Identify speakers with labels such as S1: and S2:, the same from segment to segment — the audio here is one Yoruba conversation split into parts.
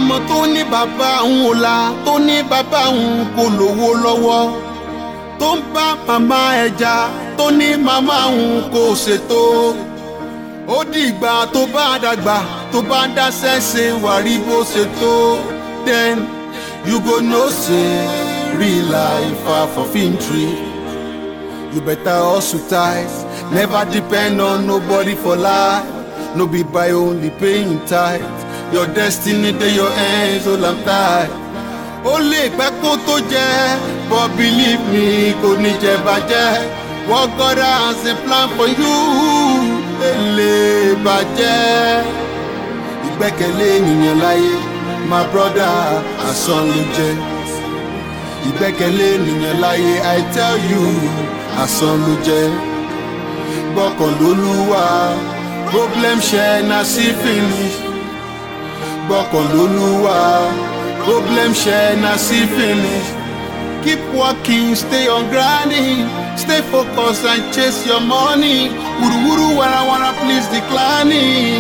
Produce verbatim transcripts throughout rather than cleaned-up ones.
S1: ọmọ tó ní bàbá òun ò la tó ní bàbá òun kò lówó lọ́wọ́ tó ń bá màmá ẹja tó ní màmá òun kò ṣètò ó dìgbà tó bá dàgbà tó bá dá sẹ́sẹ̀ wà rí bó ṣètò then you go know say real life far for filtry. You better hustle tight, never depend on nobody for life. No be by only paying tight. Your destiny dey your hands, all I'm tight. Ó lè pẹ́ kó tó jẹ́, but believe me kò ní jẹ́ bàjẹ́. What God has a plan for you, èlé bàjẹ́. Ìgbẹ́kẹ̀lé ènìyàn láyé, my brother, asán ló jẹ́. Ìgbẹ́kẹ̀lé ènìyàn láyé, I tell you, asán ló jẹ́. Gbọ́kàn lÓlúwa, problem share na see finish. Gbọ́kàn lÓlúwa, problem share na see finish. Keep working, stay on grinding, stay focused and chase your money. Wuruwuru warawara please declining.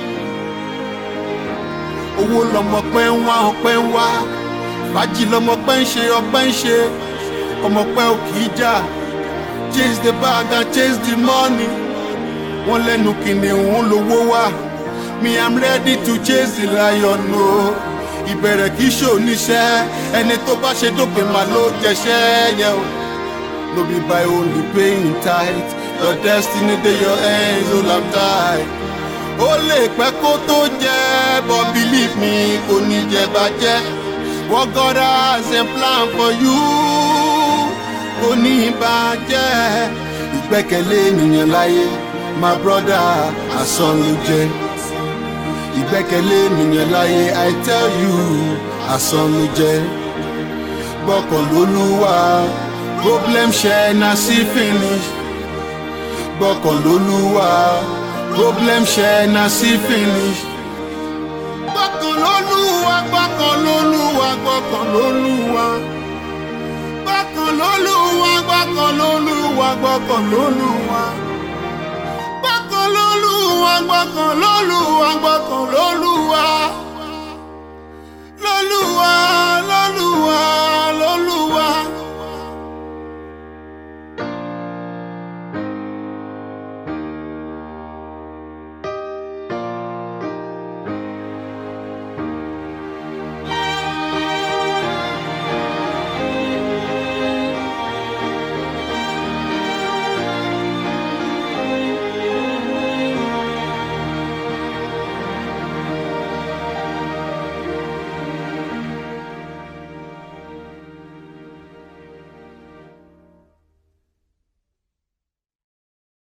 S1: Owó lọmọ pẹ́ ń wá ọpẹ́ ń wá. Fàájì lọmọ pẹ́ ń ṣe ọpẹ́ ń ṣe. Ọmọ pẹ́ ò kì í jà. Chase the bag and chase the money. Wọ́n lẹ́nu kìnìún lówó wá. Me I'm ready to chase the lion o. Ìbẹ̀rẹ̀ kì í ṣòníṣẹ́. Ẹni tó bá ṣe dópin máa ló jẹṣẹ́ yẹ o. No be by only paying tight. Your destiny dey your hands, all I'm tight. Ó lè pẹ́ kó tó jẹ́, but believe me kò ní jẹ́ bàjẹ́. What God has a plan for you kò ní bàjẹ́. Ìgbẹ́kẹ̀lé ènìyàn láyé, my brother, asán ló jẹ́. Ìgbẹ́kẹ̀lé ènìyàn láyé, I tell you, asán ló jẹ́. Gbọ́kàn lÓlúwa, problem share na see finish. Gbọ́kàn lÓlúwa, problem share na see finish. Gbọ́kàn lÓlúwa, gbọ́kàn lÓlúwa, gbọ́kàn lÓlúwa. Gbọ́kàn lÓlúwa, gbọ́kàn lÓlúwa, gbọ́kàn lÓlúwa. Gbọ́kàn lÓlúwa, gbọ́kàn lÓlúwa, gbọ́kàn lÓlúwa. LÓlúwa.